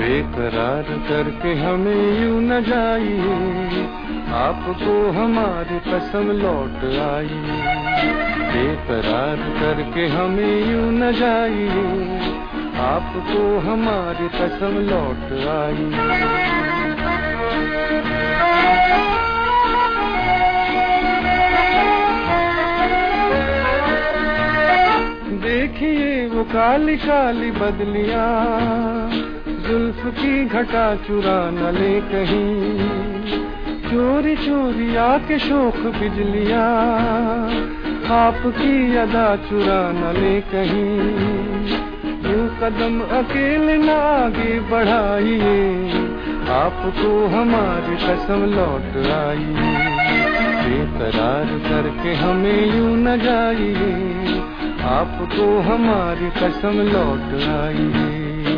बेकरार करके हमें यूं न जाइए, आपको हमारी कसम लौट आई। बेकरार करके हमें यूं न जाइए, आपको हमारी कसम लौट आई। देखिए वो काली काली बदलियां, जुल्फ की घटा चुरा न ले कहीं, चोरी चोरी आके शोख बिजलियां, आपकी अदा चुरा न ले कहीं। यूं कदम अकेले न आगे बढ़ाइए, आपको हमारी कसम लौट आई। बेकरार करके हमें यूं न जाइए, आपको हमारी कसम लौट आई।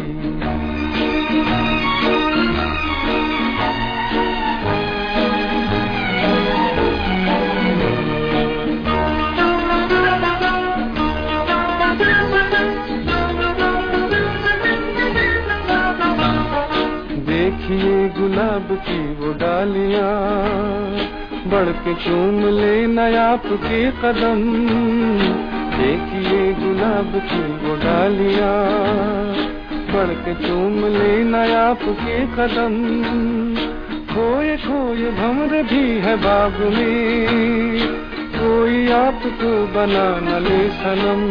देखिए गुलाब की वो डालियां, बढ़ के चूम ले नया आपके कदम। देखिए गुलाब की वो डालियां, बढ़ के चूम ले नया आपके कदम। खोए खोए भंवर भी है बाग में, कोई आपको बना न ले सनम।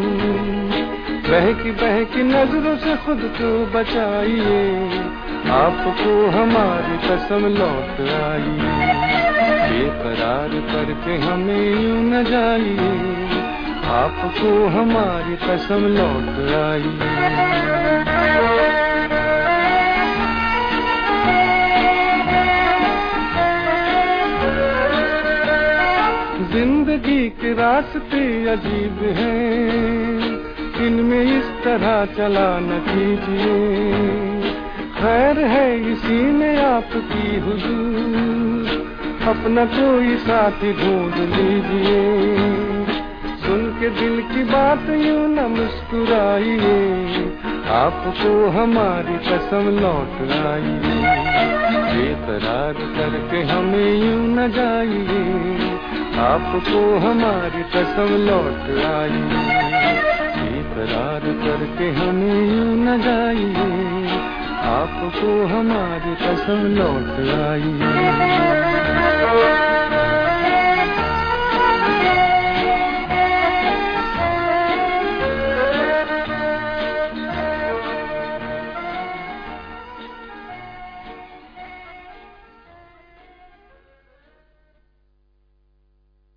बहकी नजरों से खुद को बचाइए, आपको हमारी कसम लौट आई। बेकरार करके हमें यूं न जाइए, आपको हमारी कसम लौट आई। जिंदगी के रास्ते अजीब हैं, इनमें इस तरह चला न कीजिए। खैर है इसी में आपकी हुजूर, अपना कोई साथी ढूंढ लीजिए। सुन के दिल की बात यूं न मुस्कुराइए, आपको हमारी कसम लौट आई। बेकरार करके हमें यूं न जाइए, आपको हमारी कसम लौट आई। बेकरार करके हमें यूं न जाइए, आपको हमारी कसम लौट आई।